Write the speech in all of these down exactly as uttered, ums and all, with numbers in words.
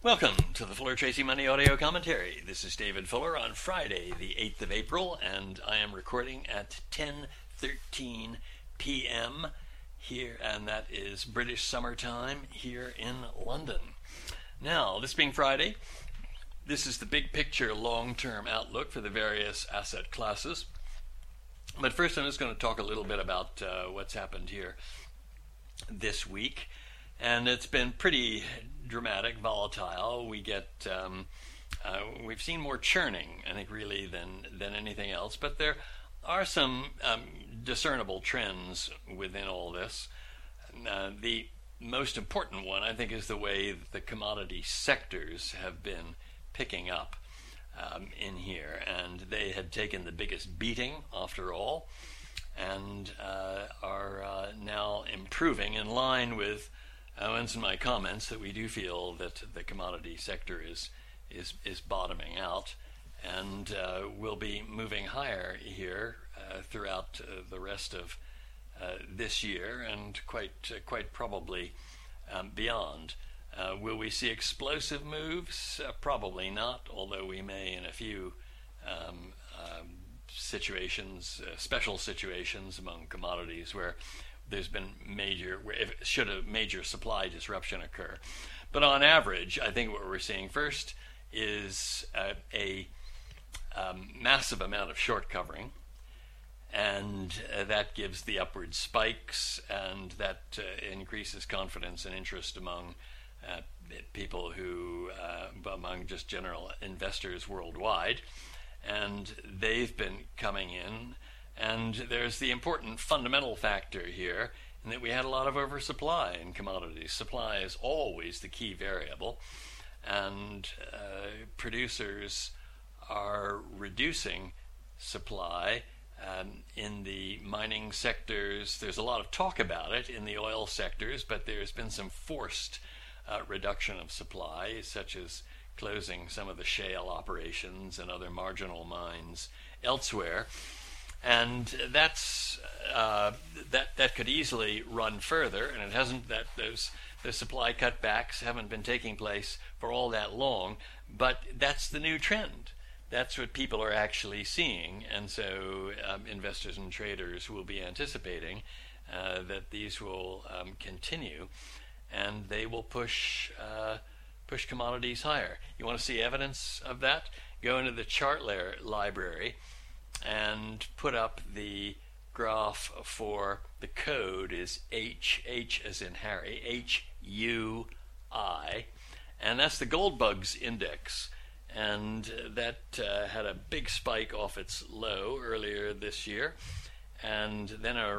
Welcome to the Fuller Tracy Money Audio Commentary. This is David Fuller on Friday, the eighth of April, and I am recording at ten thirteen p.m. here, and that is British summertime here in London. Now, this being Friday, this is the big picture long-term outlook for the various asset classes. But first, I'm just going to talk a little bit about uh, what's happened here this week. And it's been pretty dramatic, volatile. We get, um, uh, we've seen more churning, I think, really, than than anything else. But there are some um, discernible trends within all this. Uh, the most important one, I think, is the way that the commodity sectors have been picking up um, in here. And they had taken the biggest beating, after all, and uh, are uh, now improving in line with Owens and my comments that we do feel that the commodity sector is is is bottoming out, and uh, will be moving higher here uh, throughout uh, the rest of uh, this year, and quite uh, quite probably um, beyond. Uh, will we see explosive moves? Uh, probably not, although we may in a few um, um, situations, uh, special situations among commodities where there's been major, if, should a major supply disruption occur. But on average, I think what we're seeing first is uh, a um, massive amount of short covering, and uh, that gives the upward spikes, and that uh, increases confidence and interest among uh, people who, uh, among just general investors worldwide, and they've been coming in. And there's the important fundamental factor here, in that we had a lot of oversupply in commodities. Supply is always the key variable, and uh, producers are reducing supply um, in the mining sectors. There's a lot of talk about it in the oil sectors, but there's been some forced uh, reduction of supply, such as closing some of the shale operations and other marginal mines elsewhere. And that's uh, that that could easily run further, and it hasn't. That those those supply cutbacks haven't been taking place for all that long. But that's the new trend. That's what people are actually seeing, and so um, investors and traders will be anticipating uh, that these will um, continue, and they will push uh, push commodities higher. You want to see evidence of that? Go into the chart layer library and put up the graph for the code is H, H as in Harry, H U I, and that's the gold bugs index, and that uh, had a big spike off its low earlier this year, and then a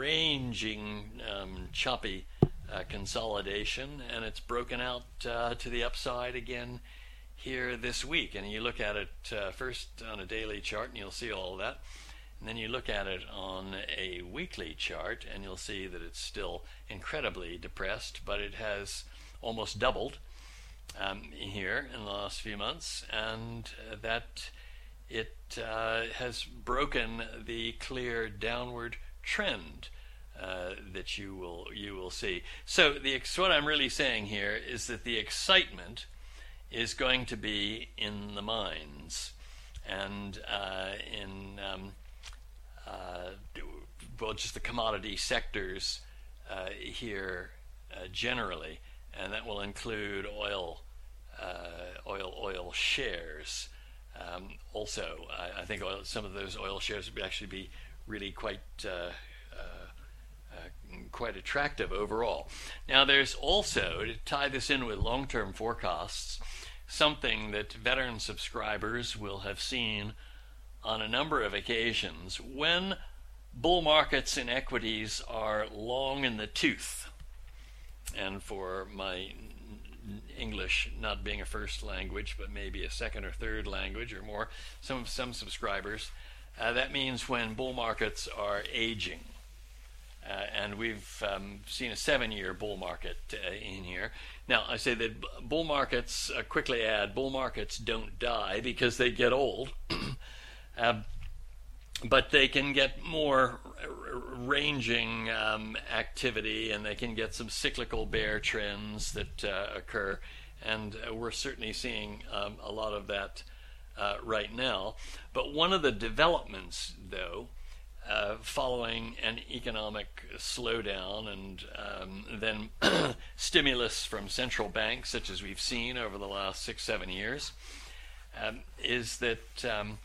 ranging um, choppy uh, consolidation, and it's broken out uh, to the upside again here this week. And you look at it uh, first on a daily chart, and you'll see all of that, and then you look at it on a weekly chart, and you'll see that it's still incredibly depressed, but it has almost doubled um, here in the last few months, and uh, that it uh, has broken the clear downward trend uh, that you will you will see. So the what I'm really saying here is that the excitement is going to be in the mines and uh, in um, uh, well, just the commodity sectors uh, here uh, generally, and that will include oil, uh, oil, oil shares. Um, also, I, I think oil, some of those oil shares would actually be really quite uh, uh, uh, quite attractive overall. Now, there's also, to tie this in with long-term forecasts, something that veteran subscribers will have seen on a number of occasions. When bull markets in equities are long in the tooth, and for my English not being a first language, but maybe a second or third language or more, some some subscribers, uh, that means when bull markets are aging. Uh, and we've um, seen a seven-year bull market uh, in here. Now, I say that bull markets, uh, quickly add, bull markets don't die because they get old, uh, but they can get more r- ranging um, activity, and they can get some cyclical bear trends that uh, occur and uh, we're certainly seeing um, a lot of that uh, right now. But one of the developments, though, uh, following an economic slowdown and um, then stimulus from central banks, such as we've seen over the last six, seven years, um, is that um,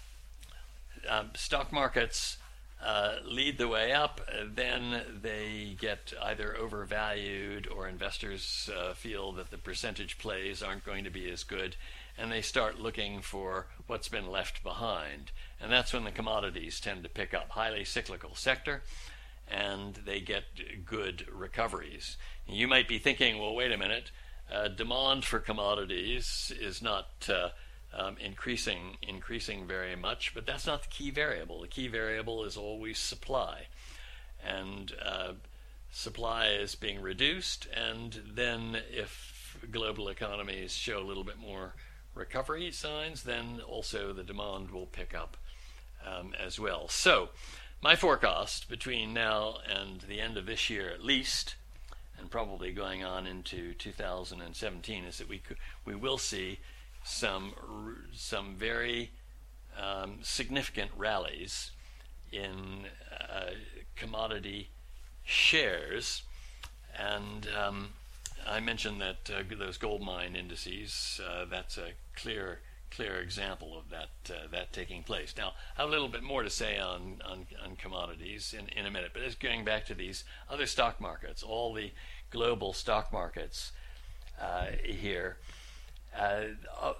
um, stock markets Uh, lead the way up, then they get either overvalued or investors uh, feel that the percentage plays aren't going to be as good, and they start looking for what's been left behind. And that's when the commodities tend to pick up. Highly cyclical sector, and they get good recoveries. You might be thinking, well, wait a minute, uh, demand for commodities is not uh, Um, increasing increasing very much, but that's not the key variable. The key variable is always supply, and uh, supply is being reduced, and then if global economies show a little bit more recovery signs, then also the demand will pick up um, as well. So my forecast between now and the end of this year at least, and probably going on into two thousand seventeen, is that we could, we will see some some very um, significant rallies in uh, commodity shares, and um, I mentioned that uh, those gold mine indices. Uh, that's a clear clear example of that uh, that taking place. Now, I have a little bit more to say on on, on commodities in, in a minute, but it's going back to these other stock markets, all the global stock markets uh, here. Uh,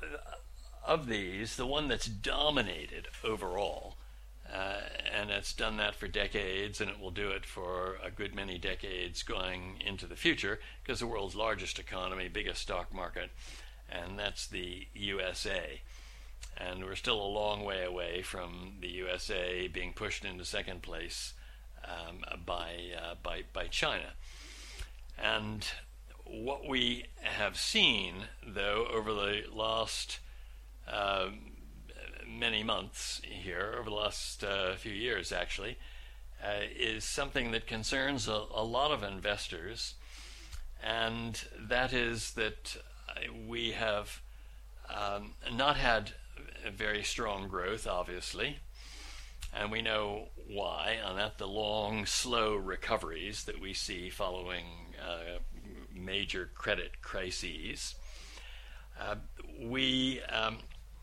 of these, the one that's dominated overall, uh, and it's done that for decades, and it will do it for a good many decades going into the future, because the world's largest economy, biggest stock market, and that's the U S A. And we're still a long way away from the U S A being pushed into second place um, by, uh, by, by China. And what we have seen, though, over the last uh, many months here, over the last uh, few years actually, uh, is something that concerns a, a lot of investors, and that is that we have um, not had very strong growth, obviously, and we know why, and that the long, slow recoveries that we see following uh, major credit crises. Uh, we um,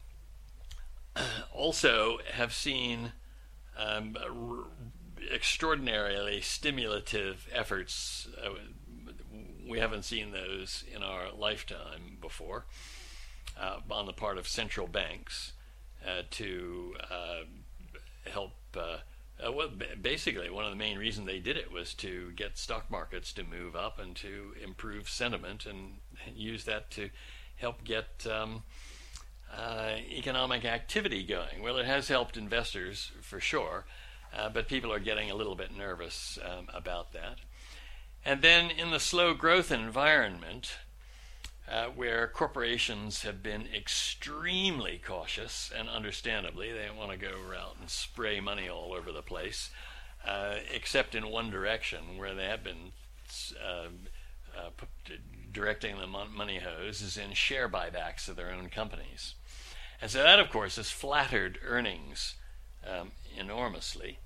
also have seen um, r- extraordinarily stimulative efforts. Uh, we haven't seen those in our lifetime before, uh, on the part of central banks uh, to uh, help. Uh, Uh, well, basically, one of the main reasons they did it was to get stock markets to move up and to improve sentiment, and use that to help get um, uh, economic activity going. Well, it has helped investors for sure, uh, but people are getting a little bit nervous um, about that. And then in the slow growth environment, Uh, where corporations have been extremely cautious, and understandably, they don't want to go out and spray money all over the place, uh, except in one direction, where they have been uh, uh, p- directing the mon- money hose, is in share buybacks of their own companies. And so that, of course, has flattered earnings um, enormously.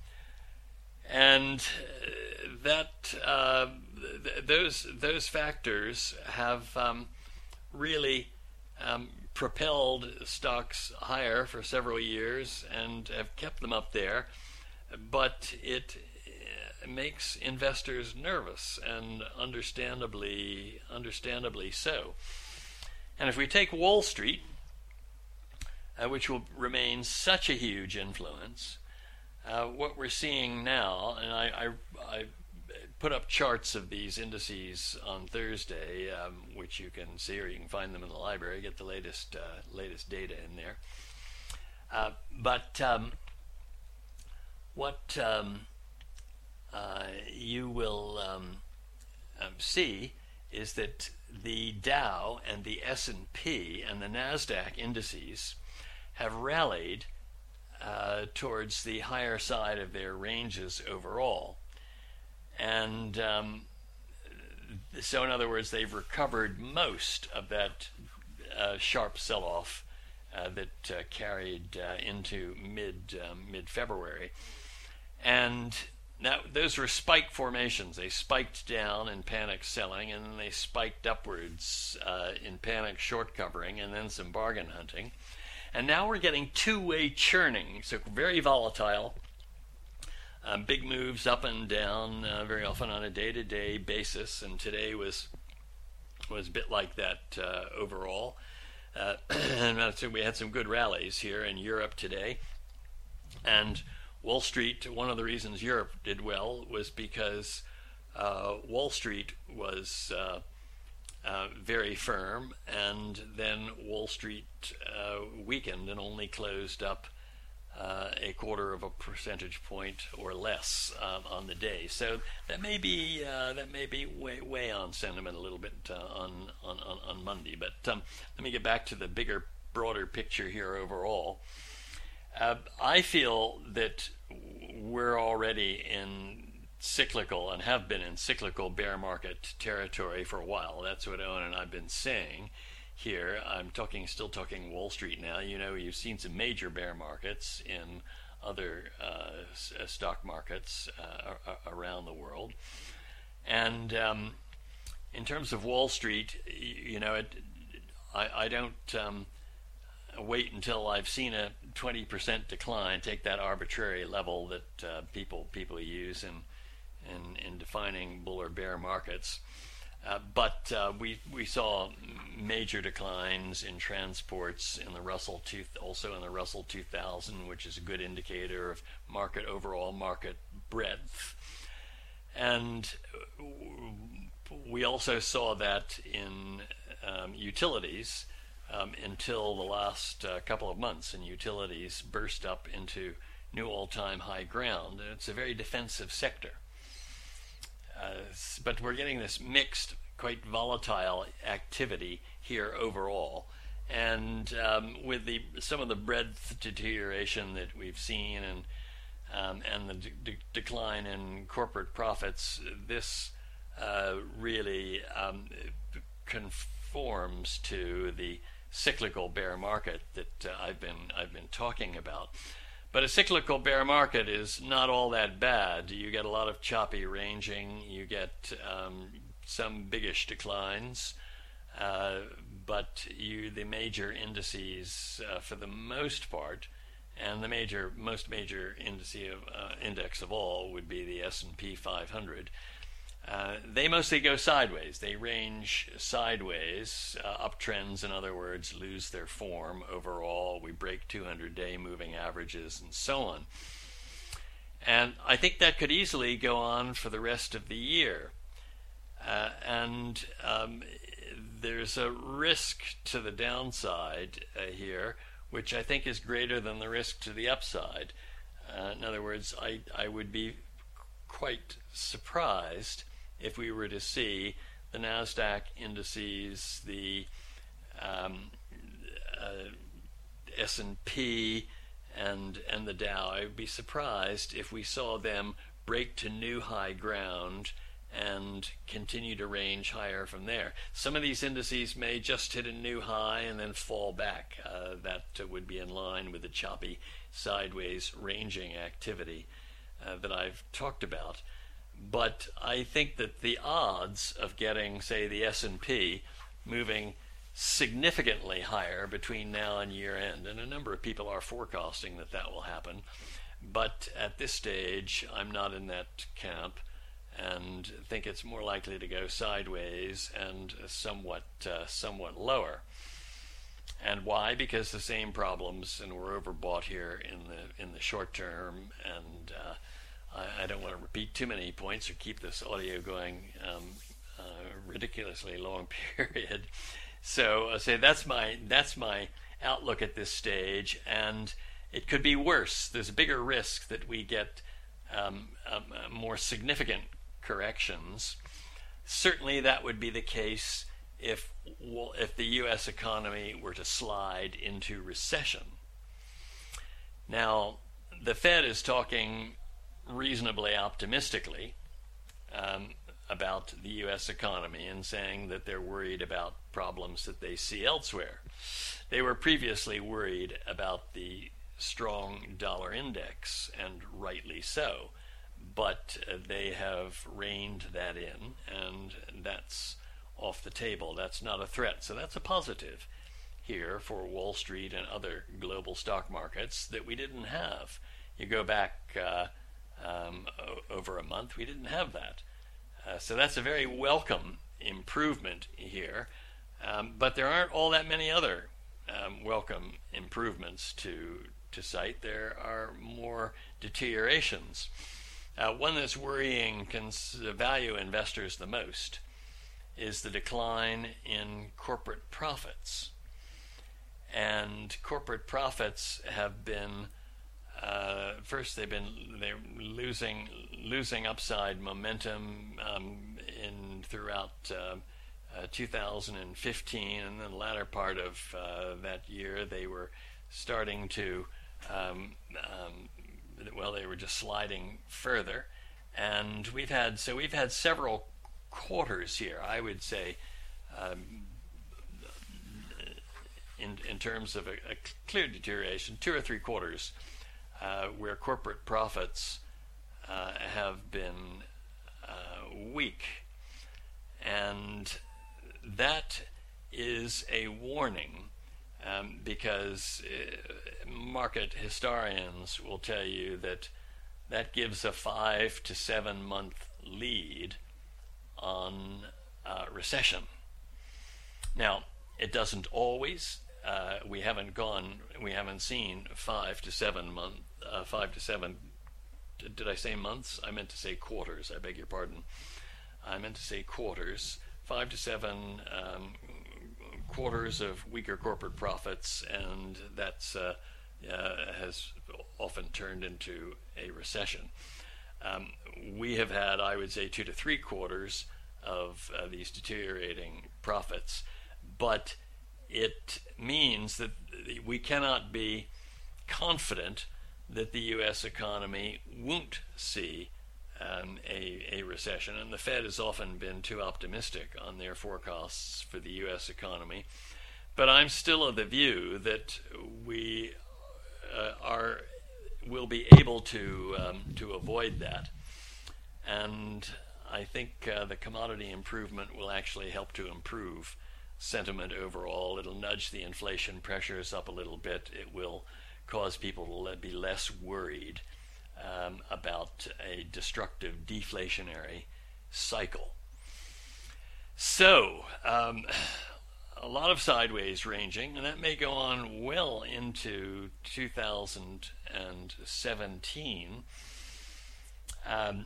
And that uh, th- those those factors have um, really um, propelled stocks higher for several years and have kept them up there, but it uh, makes investors nervous, and understandably, understandably so. And if we take Wall Street, uh, which will remain such a huge influence, uh, what we're seeing now, and I, I, I put up charts of these indices on Thursday, um, which you can see, or you can find them in the library, get the latest uh, latest data in there. Uh, but um, what um, uh, you will um, um, see is that the Dow and the S and P and the NASDAQ indices have rallied uh, towards the higher side of their ranges overall. And um, so in other words, they've recovered most of that uh, sharp sell-off uh, that uh, carried uh, into mid um, mid February, and now those were spike formations. They spiked down in panic selling, and then they spiked upwards uh, in panic short covering, and then some bargain hunting, and now we're getting two-way churning, so very volatile. Um, big moves up and down, uh, very often on a day-to-day basis, and today was was a bit like that uh, overall. Uh, and so we had some good rallies here in Europe today, and Wall Street. One of the reasons Europe did well was because uh, Wall Street was uh, uh, very firm, and then Wall Street uh, weakened and only closed up Uh, a quarter of a percentage point or less um, on the day. So that may be uh, that may be way way on sentiment a little bit uh, on, on on on Monday. But um, let me get back to the bigger, broader picture here overall. Uh, I feel that we're already in cyclical and have been in cyclical bear market territory for a while. That's what Owen and I've been saying. Here, I'm talking, still talking Wall Street now. You know, you've seen some major bear markets in other uh, s- stock markets uh, a- around the world. And um, in terms of Wall Street, you, you know, it, I, I don't um, wait until I've seen a twenty percent decline, take that arbitrary level that uh, people people use in, in in defining bull or bear markets. Uh, but uh, we we saw major declines in transports in the Russell two, also in the Russell two thousand, which is a good indicator of market overall market breadth. And we also saw that in um, utilities um, until the last uh, couple of months, and utilities burst up into new all-time high ground. And it's a very defensive sector. Uh, but we're getting this mixed, quite volatile activity here overall, and um, with the some of the breadth deterioration that we've seen, and um, and the de- de- decline in corporate profits, this uh, really um, conforms to the cyclical bear market that uh, I've been I've been talking about. But a cyclical bear market is not all that bad. You get a lot of choppy ranging. You get um, some biggish declines, uh, but you the major indices, uh, for the most part, and the major most major indice of, uh, index of all would be the S and P five hundred. Uh, they mostly go sideways. They range sideways. Uh, uptrends, in other words, lose their form overall. We break two hundred day moving averages and so on. And I think that could easily go on for the rest of the year. Uh, and um, there's a risk to the downside uh, here, which I think is greater than the risk to the upside. Uh, in other words, I, I would be quite surprised if we were to see the NASDAQ indices, the um, uh, S and P, and and the Dow. I would be surprised if we saw them break to new high ground and continue to range higher from there. Some of these indices may just hit a new high and then fall back. Uh, that uh, would be in line with the choppy sideways ranging activity uh, that I've talked about. But I think that the odds of getting, say, the S and P moving significantly higher between now and year end, and a number of people are forecasting that that will happen, but at this stage I'm not in that camp and think it's more likely to go sideways and somewhat uh, somewhat lower. And why? Because the same problems, and we're overbought here in the in the short term, and uh, I, I don't want to repeat too many points or keep this audio going um, uh, ridiculously long period. So I uh, say that's my that's my outlook at this stage, and it could be worse. There's a bigger risk that we get um, um, uh, more significant corrections. Certainly, that would be the case if if the U S economy were to slide into recession. Now, the Fed is talking reasonably optimistically um, about the U S economy and saying that they're worried about problems that they see elsewhere. They were previously worried about the strong dollar index, and rightly so, but uh, they have reined that in, and that's off the table. That's not a threat. So that's a positive here for Wall Street and other global stock markets that we didn't have. You go back uh, um, o- over a month, we didn't have that. Uh, so that's a very welcome improvement here. Um, but there aren't all that many other um, welcome improvements to to cite. There are more deteriorations. Uh, one that's worrying cons- value investors the most is the decline in corporate profits. And corporate profits have been uh, first they've been they're losing losing upside momentum um, in throughout uh, uh, two thousand fifteen, and then the latter part of uh, that year they were starting to um, um, well they were just sliding further, and we've had so we've had several quarters here, I would say, um, in in terms of a, a clear deterioration, two or three quarters uh, where corporate profits uh, have been uh, weak, and that is a warning, um, because uh, market historians will tell you that that gives a five to seven month lead on uh, recession. Now, it doesn't always. Uh, we haven't gone. We haven't seen five to seven month. Uh, five to seven. Did I say months? I meant to say quarters. I beg your pardon. I meant to say quarters. Five to seven um, quarters of weaker corporate profits, and that's uh, uh, has often turned into a recession. Um, we have had, I would say, two to three quarters of uh, these deteriorating profits, but it means that we cannot be confident that the U S economy won't see um, a, a recession, and the Fed has often been too optimistic on their forecasts for the U S economy. But I'm still of the view that we uh, are will be able to um, to avoid that, and I think uh, the commodity improvement will actually help to improve sentiment overall. It'll nudge the inflation pressures up a little bit. It will cause people to le- be less worried um, about a destructive deflationary cycle. So, um, a lot of sideways ranging, and that may go on well into two thousand seventeen. Um,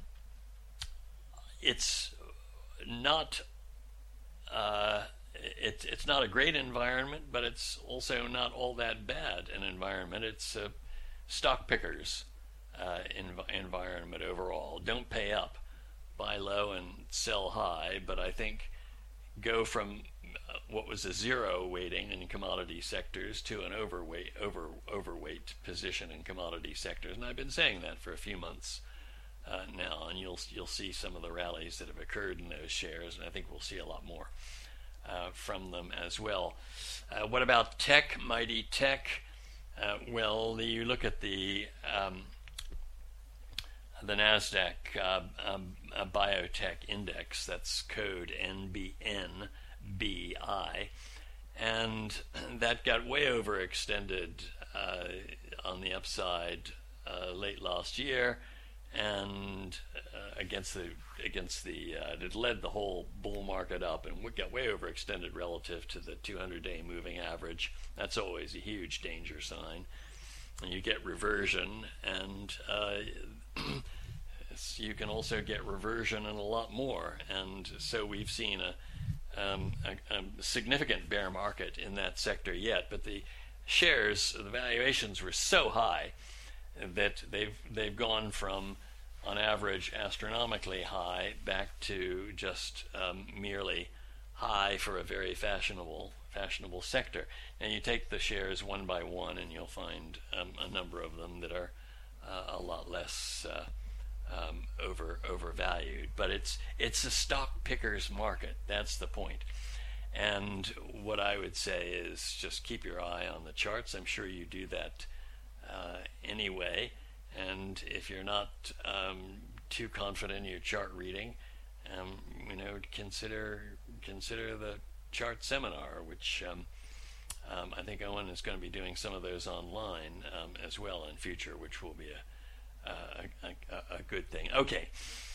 it's not uh, it, it's not a great environment, but it's also not all that bad an environment. It's a stock pickers uh, env- environment overall. Don't pay up, buy low and sell high, but I think go from what was a zero weighting in commodity sectors to an overweight over overweight position in commodity sectors, and I've been saying that for a few months uh, now, and you'll you'll see some of the rallies that have occurred in those shares, and I think we'll see a lot more uh, from them as well. Uh, what about tech, mighty tech? Uh, well, the, you look at the um, the Nasdaq uh, um, uh, Biotech Index. That's code N B N B I, and that got way overextended uh, on the upside uh, late last year, and uh, against the against the uh, it led the whole bull market up, and got way overextended relative to the two hundred day moving average. That's always a huge danger sign, and you get reversion, and uh, you can also get reversion and a lot more, and so we've seen a Um, a, a significant bear market in that sector yet, but the shares, the valuations were so high that they've they've gone from, on average, astronomically high back to just um, merely high for a very fashionable fashionable sector. And you take the shares one by one, and you'll find um, a number of them that are uh, a lot less uh, um, over overvalued. But it's it's a stock picker's market. That's the point. And what I would say is just keep your eye on the charts. I'm sure you do that uh, anyway. And if you're not um, too confident in your chart reading, um, you know, consider consider the chart seminar, which um, um, I think Owen is going to be doing some of those online um, as well in future, which will be a a, a, a good thing. Okay,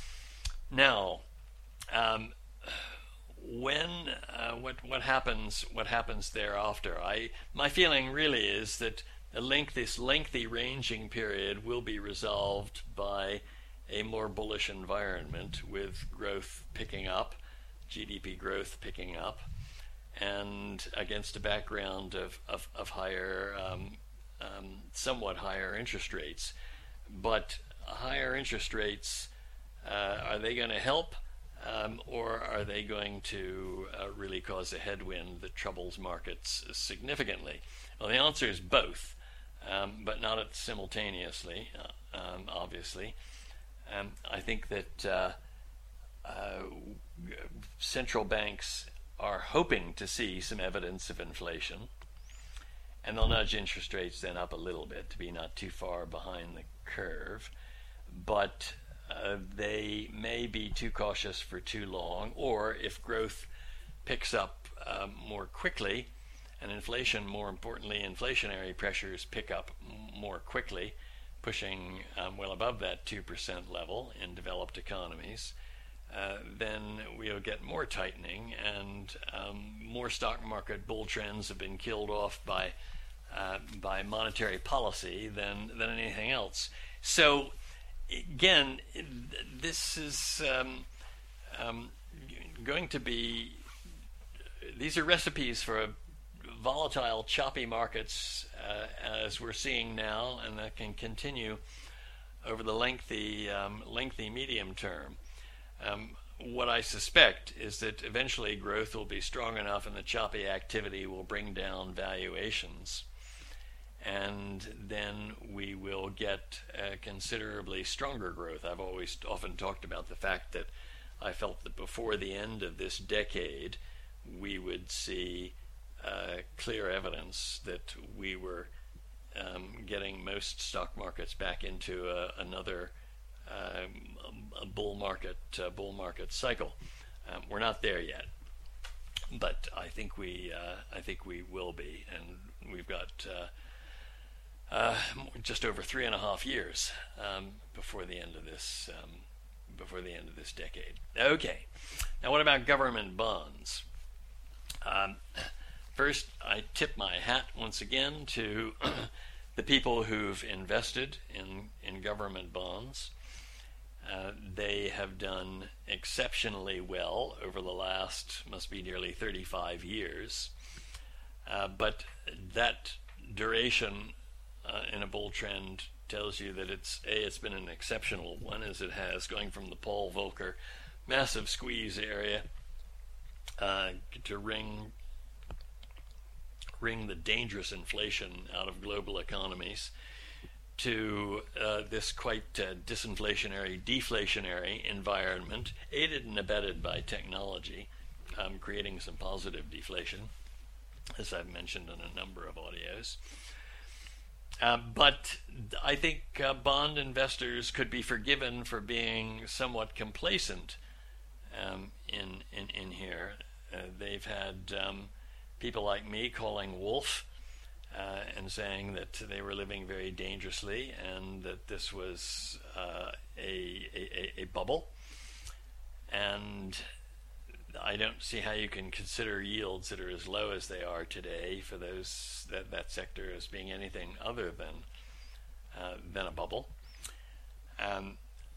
now. Um, When uh, what what happens what happens thereafter? I my feeling really is that a length this lengthy ranging period will be resolved by a more bullish environment with growth picking up, G D P growth picking up, and against a background of of, of higher, um, um, somewhat higher interest rates. But higher interest rates, uh, are they going to help? Um, or are they going to uh, really cause a headwind that troubles markets significantly? Well, the answer is both, um, but not at simultaneously, uh, um, obviously. Um, I think that uh, uh, central banks are hoping to see some evidence of inflation, and they'll nudge interest rates then up a little bit to be not too far behind the curve. But Uh, they may be too cautious for too long, or if growth picks up um, more quickly, and inflation, more importantly, inflationary pressures pick up m- more quickly, pushing um, well above that two percent level in developed economies, uh, then we'll get more tightening, and um, more stock market bull trends have been killed off by uh, by monetary policy than than anything else. So again, this is um, um, going to be, these are recipes for volatile, choppy markets uh, as we're seeing now, and that can continue over the lengthy, um, lengthy medium term. Um, what I suspect is that eventually growth will be strong enough and the choppy activity will bring down valuations. And then we will get uh, considerably stronger growth. I've always often talked about the fact that I felt that before the end of this decade, we would see uh, clear evidence that we were um, getting most stock markets back into a, another uh, a bull market uh, bull market cycle. Um, we're not there yet, but I think we uh, I think we will be, and we've got. Uh, Uh, just over three and a half years um, before the end of this um, before the end of this decade. Okay, now what about government bonds? Um, first, I tip my hat once again to the people who've invested in in government bonds. Uh, they have done exceptionally well over the last, must be nearly thirty-five years. Uh, but that duration Uh, in a bull trend tells you that it's a it's been an exceptional one, as it has, going from the Paul Volcker massive squeeze area uh, to wring wring the dangerous inflation out of global economies, to uh, this quite uh, disinflationary, deflationary environment, aided and abetted by technology, um, creating some positive deflation, as I've mentioned in a number of audios. Uh, but I think uh, bond investors could be forgiven for being somewhat complacent um, in, in in here. Uh, they've had um, people like me calling wolf uh, and saying that they were living very dangerously, and that this was uh, a, a a bubble. And I don't see how you can consider yields that are as low as they are today for those that, that sector as being anything other than uh, than a bubble. Um,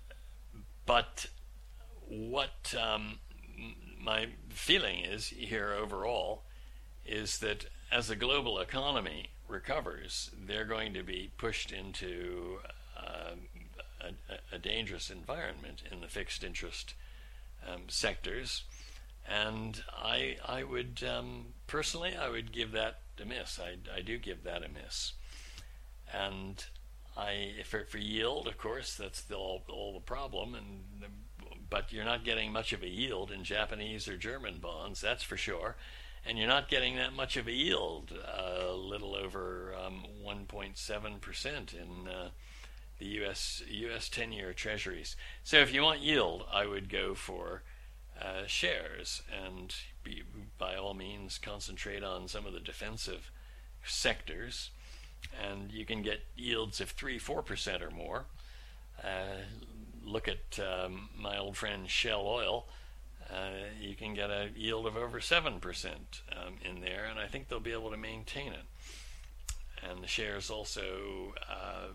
but what um, my feeling is here overall is that as the global economy recovers, they're going to be pushed into uh, a, a dangerous environment in the fixed interest um, sectors. And I, I would um, personally, I would give that a miss. I, I do give that a miss, and I for, for yield, of course, that's the, all, all the problem, and but you're not getting much of a yield in Japanese or German bonds, that's for sure, and you're not getting that much of a yield, a uh, little over um, one point seven percent in uh, the U S U S ten-year Treasuries. So if you want yield, I would go for uh, shares, and be, by all means concentrate on some of the defensive sectors, and you can get yields of three, four percent or more. Uh, look at um, my old friend Shell Oil. Uh, you can get a yield of over seven percent um, in there, and I think they'll be able to maintain it. And the shares also, uh,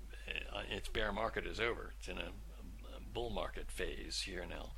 its bear market is over. It's in a, a bull market phase here now.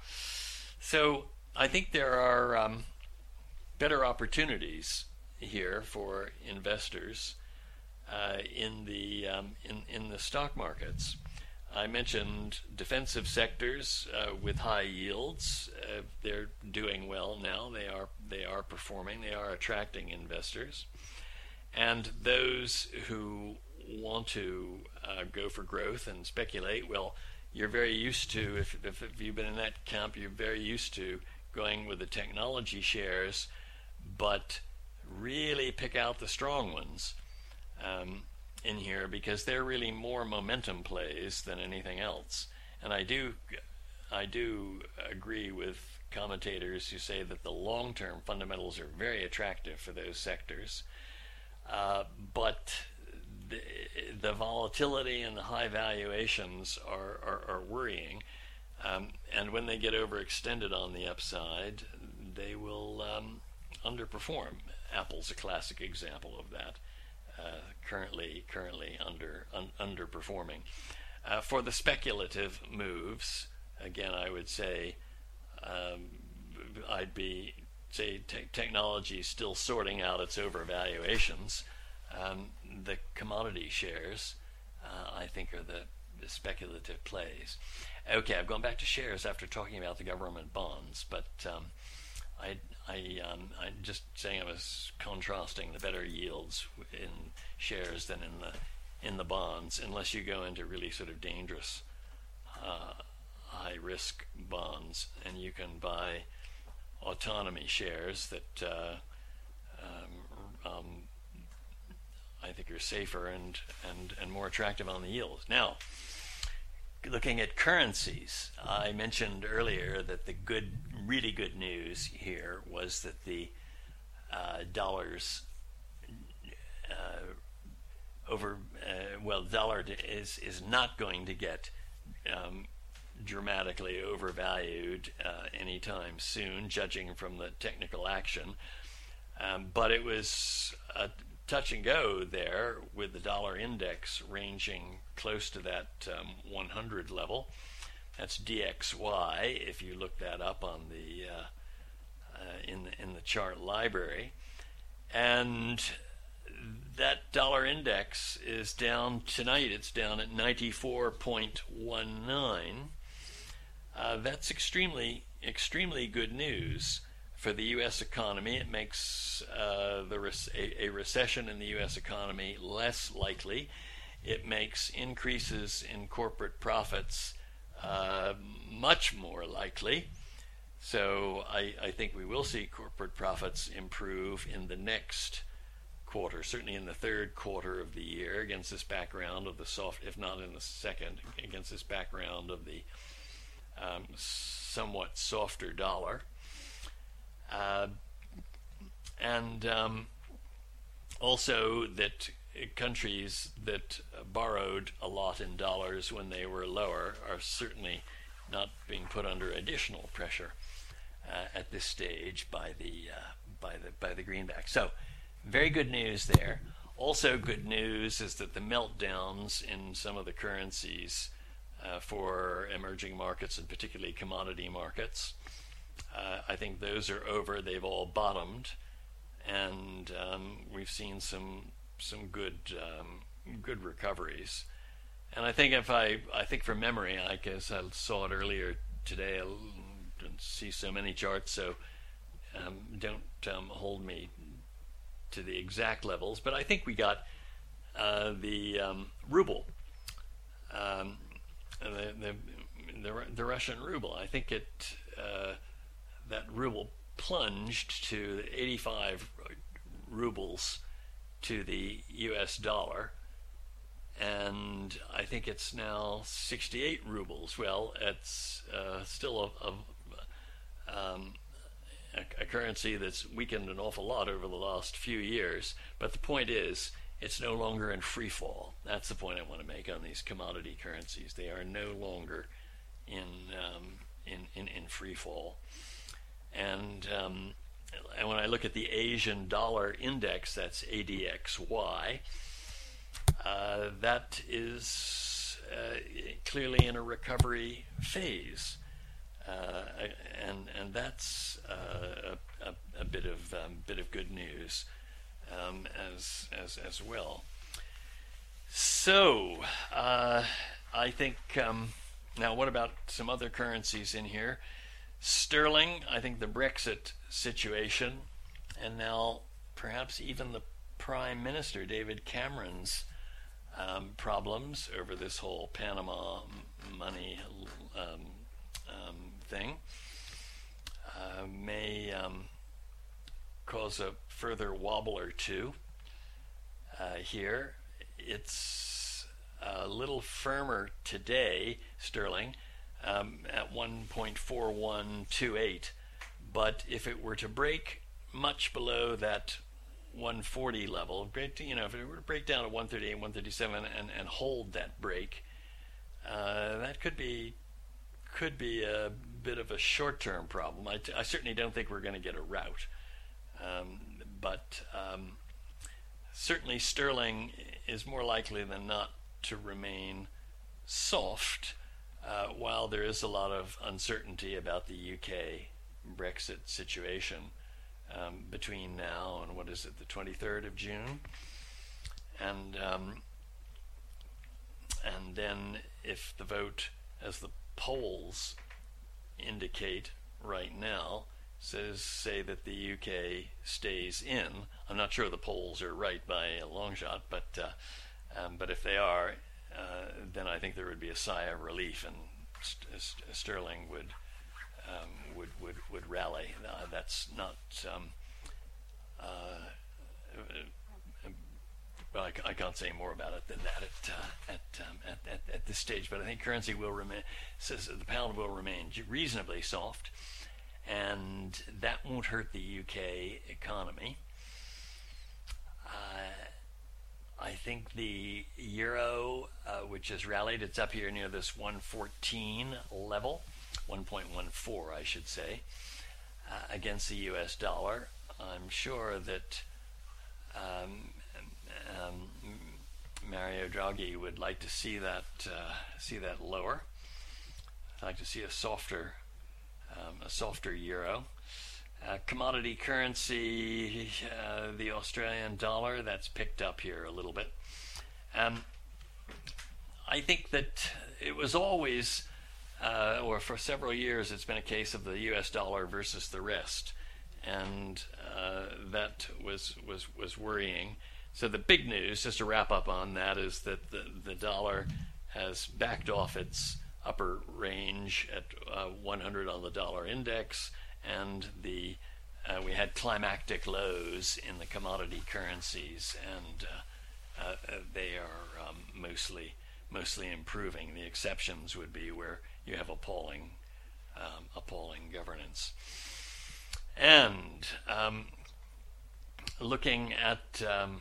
So I think there are um, better opportunities here for investors uh, in the um, in in the stock markets. I mentioned defensive sectors uh, with high yields. Uh, they're doing well now. They are they are performing. They are attracting investors. And those who want to uh, go for growth and speculate, well, you're very used to, if, if, if you've been in that camp, you're very used to going with the technology shares, but really pick out the strong ones um, in here, because they're really more momentum plays than anything else. And I do, I do agree with commentators who say that the long-term fundamentals are very attractive for those sectors, uh, but the, the volatility and the high valuations are, are, are worrying. Um, and when they get overextended on the upside, they will um, underperform. Apple's a classic example of that. Uh, currently, currently under un, underperforming. Uh, for the speculative moves, again, I would say um, I'd be say te- technology is still sorting out its overvaluations. Um, the commodity shares, uh, I think, are the, the speculative plays. Okay, I've gone back to shares after talking about the government bonds, but um, I, I, um, I'm just saying I was contrasting the better yields in shares than in the in the bonds, unless you go into really sort of dangerous, uh, high-risk bonds, and you can buy autonomy shares that uh, um, um, I think are safer and, and, and more attractive on the yields. Now, looking at currencies, I mentioned earlier that the good, really good news here was that the uh, dollars uh, over, uh, well, dollar is is not going to get um, dramatically overvalued uh, anytime soon, judging from the technical action. Um, but it was a touch and go there, with the dollar index ranging close to that um, one hundred level. That's D X Y if you look that up on the uh, uh, in the in the chart library, and that dollar index is down tonight. It's down at ninety-four point one nine. Uh, that's extremely extremely good news for the U S economy. It makes uh, the res- a, a recession in the U S economy less likely. It makes increases in corporate profits uh, much more likely. So I, I think we will see corporate profits improve in the next quarter, certainly in the third quarter of the year, against this background of the soft, if not in the second, against this background of the um, somewhat softer dollar. Uh, and um, also that countries that borrowed a lot in dollars when they were lower are certainly not being put under additional pressure uh, at this stage by the uh, by the by the greenback. So, very good news there. Also, good news is that the meltdowns in some of the currencies uh, for emerging markets, and particularly commodity markets, Uh, I think those are over. They've all bottomed, and um, we've seen some some good um, good recoveries. And I think if I I think from memory, I guess I saw it earlier today. I didn't see so many charts, so um, don't um, hold me to the exact levels. But I think we got uh, the um, ruble um, the, the the the Russian ruble. I think it uh, that ruble plunged to eighty-five rubles to the U S dollar, and I think it's now sixty-eight rubles. Well, it's uh, still a, a, um, a, a currency that's weakened an awful lot over the last few years. But the point is, it's no longer in free fall. That's the point I want to make on these commodity currencies. They are no longer in um, in, in, in free fall. And um, and when I look at the Asian dollar index, that's A D X Y, uh, that is uh, clearly in a recovery phase, uh, and and that's uh, a, a, a bit of um, bit of good news um, as as as well. So uh, I think um, now, what about some other currencies in here? Sterling, I think the Brexit situation, and now perhaps even the Prime Minister, David Cameron's um, problems over this whole Panama money um, um, thing, uh, may um, cause a further wobble or two uh, here. It's a little firmer today, sterling, Um, at one point four one two eight, but if it were to break much below that one forty level, you know, if it were to break down to one thirty-eight, one thirty-seven, and, and hold that break, uh, that could be could be a bit of a short-term problem. I, I certainly don't think we're going to get a rout, um, but um, certainly sterling is more likely than not to remain soft. Uh, while there is a lot of uncertainty about the U K Brexit situation um, between now and, what is it, the twenty-third of June, and um, and then if the vote, as the polls indicate right now, says say that the U K stays in. I'm not sure the polls are right by a long shot, but uh, um, but if they are, Uh, then I think there would be a sigh of relief, and st- st- sterling would um, would would would rally. Uh, that's not. Um, uh, well, I, I can't say more about it than that at uh, at, um, at at at this stage. But I think currency will remain. Says the pound will remain reasonably soft, and that won't hurt the U K economy. Uh, I think the euro, uh, which has rallied, it's up here near this one fourteen level, one point one four, I should say, uh, against the U S dollar. I'm sure that um, um, Mario Draghi would like to see that uh, see that lower. I'd like to see a softer um, a softer euro. Uh, commodity currency, uh, the Australian dollar, that's picked up here a little bit. Um, I think that it was always, uh, or for several years, it's been a case of the U S dollar versus the rest, and uh, that was was was worrying. So the big news, just to wrap up on that, is that the the dollar has backed off its upper range at uh, one hundred on the dollar index. And the uh, we had climactic lows in the commodity currencies, and uh, uh, they are um, mostly mostly improving. The exceptions would be where you have appalling um, appalling governance. And um, looking at um,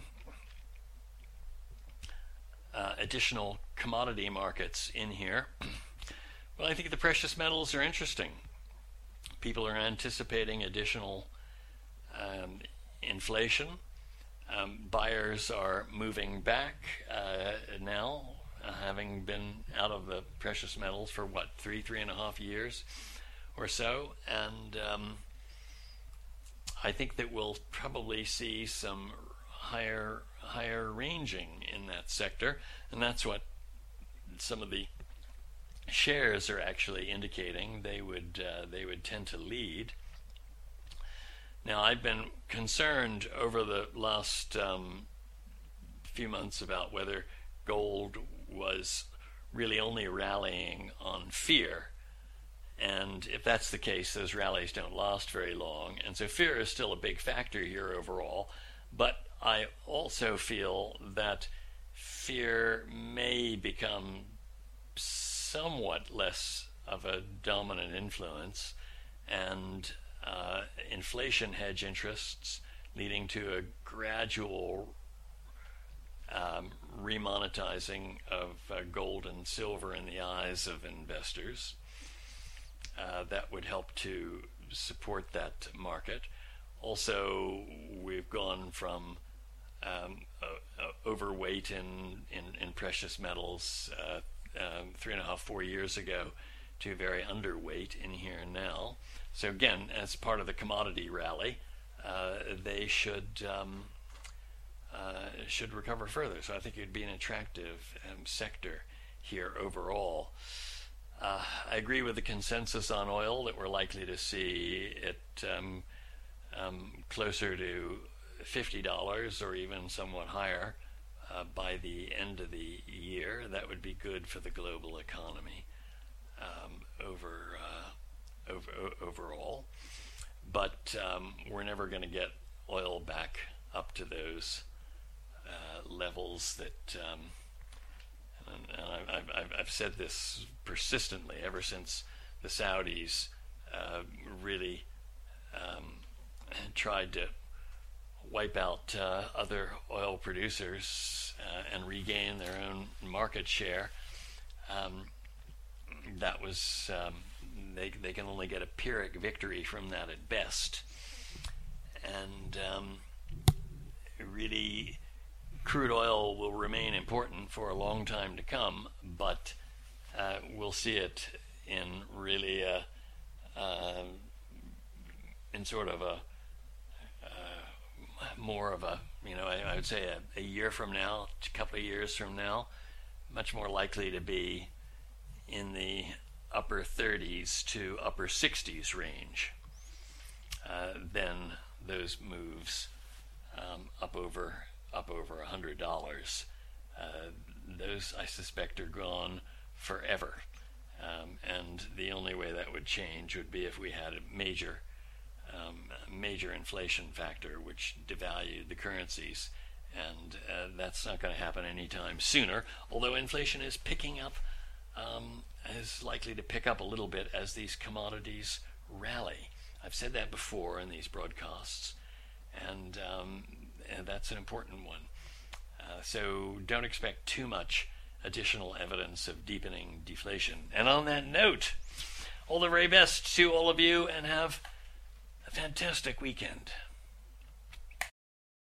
uh, additional commodity markets in here, well, I think the precious metals are interesting. People are anticipating additional um, inflation. Um, buyers are moving back uh, now, uh, having been out of the precious metals for what, three, three and a half years or so. And um, I think that we'll probably see some higher, higher ranging in that sector. And that's what some of the shares are actually indicating. They would uh, they would tend to lead. Now, I've been concerned over the last um, few months about whether gold was really only rallying on fear. And if that's the case, those rallies don't last very long. And so fear is still a big factor here overall. But I also feel that fear may become somewhat less of a dominant influence, and uh, inflation hedge interests leading to a gradual um, remonetizing of uh, gold and silver in the eyes of investors. Uh, that would help to support that market. Also, we've gone from um, uh, uh, overweight in, in, in precious metals uh, um, three and a half, four years ago to very underweight in here and now. So again, as part of the commodity rally, uh, they should um, uh, should recover further. So I think it would be an attractive um, sector here overall. Uh, I agree with the consensus on oil that we're likely to see it um, um, closer to fifty dollars or even somewhat higher uh, by the end of the year. That would be good for the global economy um, over, uh, over overall. But um, we're never going to get oil back up to those uh, levels that um, And, and I've, I've, I've said this persistently ever since the Saudis uh, really um, tried to wipe out uh, other oil producers uh, and regain their own market share. Um, that was um, they they can only get a Pyrrhic victory from that at best, and um, really. Crude oil will remain important for a long time to come, but uh, we'll see it in really a, uh, in sort of a uh, more of a, you know, I, I would say a, a year from now, a couple of years from now, much more likely to be in the upper thirties to upper sixties range uh, than those moves um, up over up over a hundred dollars. Uh, those, I suspect, are gone forever. Um, and the only way that would change would be if we had a major, um, major inflation factor which devalued the currencies. And uh, that's not going to happen anytime sooner, although inflation is picking up, um, is likely to pick up a little bit as these commodities rally. I've said that before in these broadcasts. And um, And that's an important one. Uh, so don't expect too much additional evidence of deepening deflation. And on that note, all the very best to all of you, and have a fantastic weekend.